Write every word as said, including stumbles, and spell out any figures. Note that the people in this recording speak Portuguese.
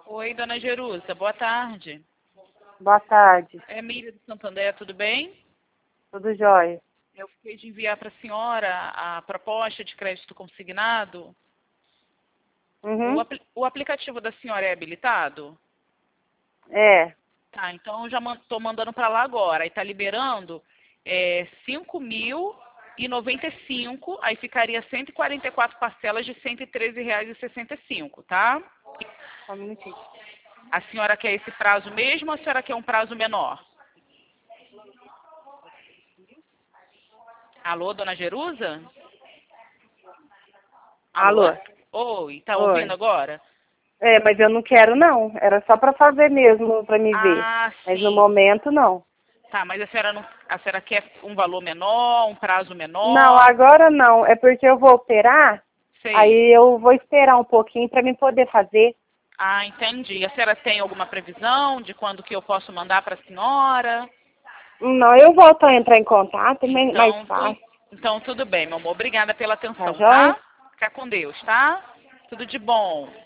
Oi, dona Jerusa, boa tarde. Boa tarde. É Miriam de Santander, tudo bem? Tudo jóia? Eu fiquei de enviar para a senhora a proposta de crédito consignado. O, Uhum. apl o aplicativo da senhora é habilitado? É. Tá, então eu já estou mandando para lá agora. Aí está liberando é, cinco mil e noventa e cinco, aí ficaria cento e quarenta e quatro parcelas de cento e treze reais e sessenta e cinco, tá? Só um minutinho. A senhora quer esse prazo mesmo ou a senhora quer um prazo menor? Alô, dona Jerusa? Alô? Alô? Oi, tá ouvindo Oi. agora? É, mas eu não quero não. Era só pra fazer mesmo, pra me ver. Ah, Mas no sim. momento não. Tá, mas a senhora, não, a senhora quer um valor menor, um prazo Não, menor? agora não. É porque eu vou operar, Sei. aí eu vou esperar um pouquinho pra mim poder fazer. Ah, entendi. A senhora tem alguma previsão de quando que eu posso mandar para a senhora? Não, eu volto a entrar em contato, é mais Então, tu, fácil. então tudo bem, meu amor. Obrigada pela Tá atenção, joia? tá? Fica com Deus, tá? Tudo de bom.